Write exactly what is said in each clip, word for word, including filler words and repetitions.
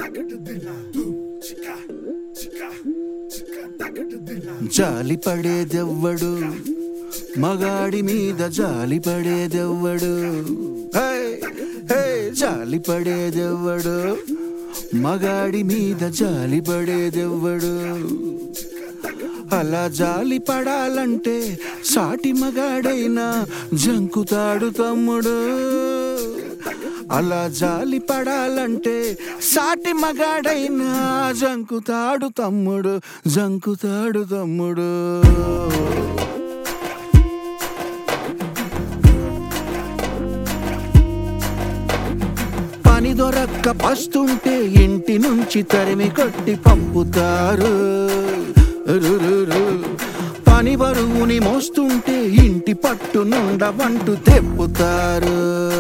జాలి పడేదెవ్వడు మగాడి మీద జాలి పడేదెవ్వడు జాలి పడేదెవ్వడు మగాడి మీద జాలి పడేదెవ్వడు అలా జాలి పడాలంటే సాటి మగాడైనా జంకుతాడు తమ్ముడు అలా జాలి పడాలంటే సాటి మగాడైనా జంకుతాడు తమ్ముడు జంకుతాడు తమ్ముడు పని దొరక్క పస్తుంటే ఇంటి నుంచి తరిమి కొట్టి పంపుతారు పని బరువుని మోస్తుంటే ఇంటి పట్టు నుండవంటూ తెప్పుతారు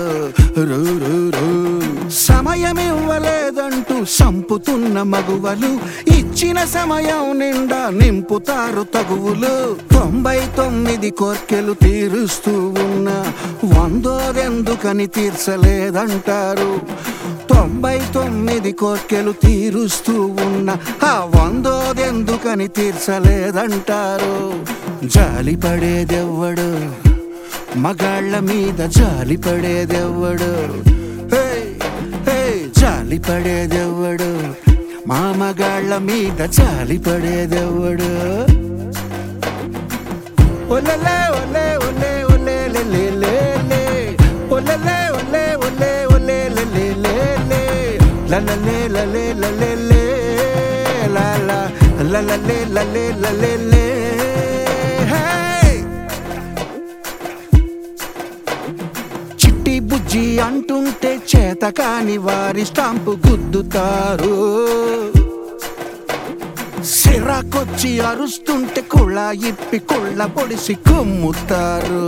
సమయం ఇవ్వలేదంటూ సంపుతున్న మగువలు ఇచ్చిన సమయం నిండా నింపుతారు తగువులు తొంభై తొమ్మిది కోర్కెలు తీరుస్తూ ఉన్న వందోదెందుకని తీర్చలేదంటారు తొంభై తొమ్మిది కోర్కెలు తీరుస్తూ ఉన్న ఆ వందోదెందుకని తీర్చలేదంటారు జాలి పడేదెవ్వడు మగాళ్ళ మీద జాలి పడేదెవ్వడు జాలి పడేదెవ్వడు మా మగాళ్ళ మీద జాలి పడేదెవ్వడు ఒలే ఒలే ఒలే ఒలే లే లే ఒలే ఒలే ఒలే ఒలే లే లే la la la la la la la la la la la la la la la hey చిట్టి బుజ్జి అంటుంటే చేత కాని వారి స్టాంపు గుద్దుతారు సిరాకొచ్చి అరుస్తుంటే కుళ్ళ ఇప్పి కుళ్ళ పొడిసి కుమ్ముతారు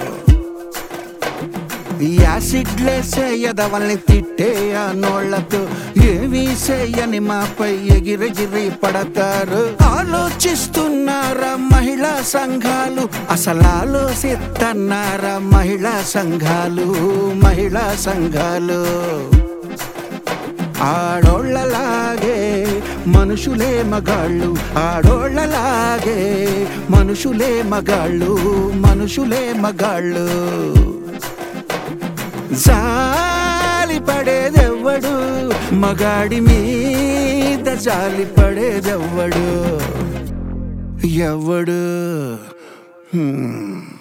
యాసిడ్లేసేయదవల్ని తిట్టే ఆ నోళ్లతో ఏమీ చేయని మాపై ఎగిరెగిరి పడతారు ఆలోచిస్తున్నారా మహిళా సంఘాలు అసలు ఆలోచిస్తున్నారా మహిళా సంఘాలు మహిళా సంఘాలు ఆడోళ్ళలాగే మనుషులే మగాళ్ళు ఆడోళ్ళలాగే మనుషులే మగాళ్ళు మనుషులే మగాళ్ళు జాలి పడేదెవ్వడు మగాడి మీద జాలి పడేదెవ్వడు ఎవ్వడు